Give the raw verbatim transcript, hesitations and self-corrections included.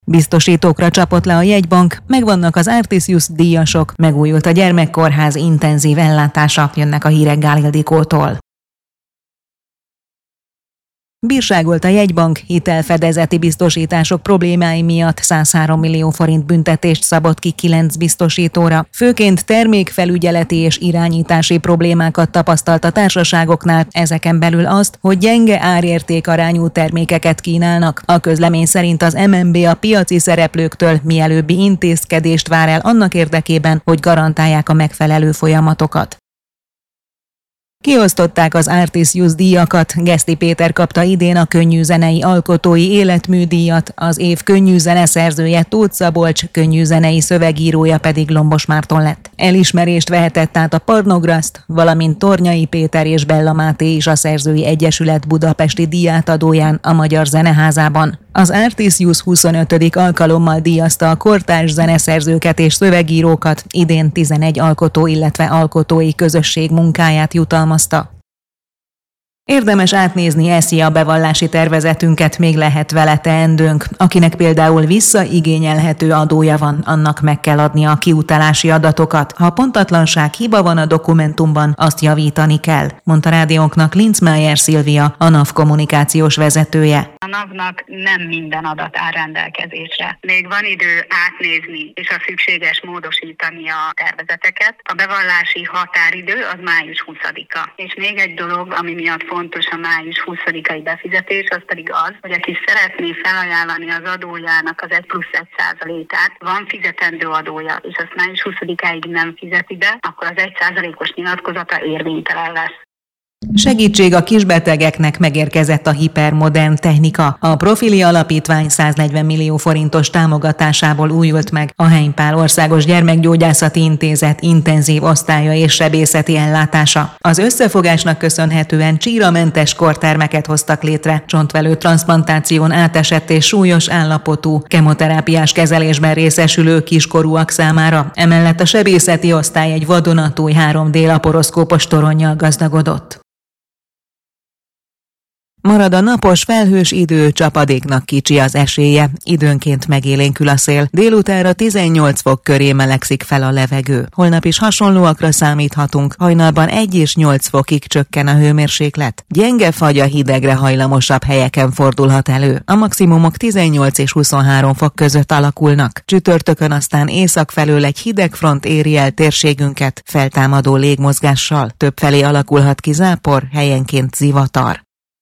Biztosítókra csapott le a jegybank, megvannak az Artisius díjasok, megújult a gyermekkórház intenzív ellátása, jönnek a hírek Gál Ildikótól. Bírságolt a jegybank, hitelfedezeti biztosítások problémái miatt százhárom millió forint büntetést szabott ki kilenc biztosítóra. Főként termékfelügyeleti és irányítási problémákat tapasztalt a társaságoknál, ezeken belül azt, hogy gyenge árértékarányú termékeket kínálnak. A közlemény szerint az em en bé a piaci szereplőktől mielőbbi intézkedést vár el annak érdekében, hogy garantálják a megfelelő folyamatokat. Kiosztották az Artisius díjakat, Geszti Péter kapta idén a könnyű zenei alkotói életműdíjat, az év könnyű zeneszerzője Tóth Szabolcs, könnyű zenei szövegírója pedig Lombos Márton lett. Elismerést vehetett át a Parnograszt, valamint Tornyai Péter és Bella Máté is a Szerzői Egyesület budapesti díjátadóján a Magyar Zeneházában. Az Artisius huszonötödik alkalommal díjazta a kortárs zeneszerzőket és szövegírókat, idén tizenegy alkotó, illetve alkotói közösség munkáját jutalmazta. Érdemes átnézni eszi a bevallási tervezetünket, még lehet vele teendőnk. Akinek például visszaigényelhető adója van, annak meg kell adnia a kiutalási adatokat. Ha pontatlanság, hiba van a dokumentumban, azt javítani kell, mondta rádiónknak Linzmeier Szilvia, a NAV kommunikációs vezetője. A NAV-nak nem minden adat áll rendelkezésre. Még van idő átnézni és a szükséges módosítani a tervezeteket. A bevallási határidő az május huszadika. És még egy dolog, ami miatt fontos a május huszadikai befizetés, az pedig az, hogy aki szeretné felajánlani az adójának az egy plusz egy százalékát, van fizetendő adója, és azt május huszadikáig nem fizeti be, akkor az egy százalékos nyilatkozata érvénytelen lesz. Segítség a kisbetegeknek, megérkezett a hipermodern technika. A Profili Alapítvány száznegyven millió forintos támogatásából újult meg a Heiny Pál Országos Gyermekgyógyászati Intézet intenzív osztálya és sebészeti ellátása. Az összefogásnak köszönhetően csíramentes kortermeket hoztak létre, csontvelő transzplantáción átesett és súlyos állapotú, kemoterápiás kezelésben részesülő kiskorúak számára. Emellett a sebészeti osztály egy vadonatúj három dé laparoszkópos toronnyal gazdagodott. Marad a napos, felhős idő, csapadéknak kicsi az esélye, időnként megélénkül a szél, délutánra tizennyolc fok köré melegszik fel a levegő. Holnap is hasonlóakra számíthatunk, hajnalban egy és nyolc fokig csökken a hőmérséklet. Gyenge fagy, a hidegre hajlamosabb helyeken fordulhat elő, a maximumok tizennyolc és huszonhárom fok között alakulnak. Csütörtökön aztán észak felől egy hideg front éri el térségünket, feltámadó légmozgással. Többfelé alakulhat ki zápor, helyenként zivatar.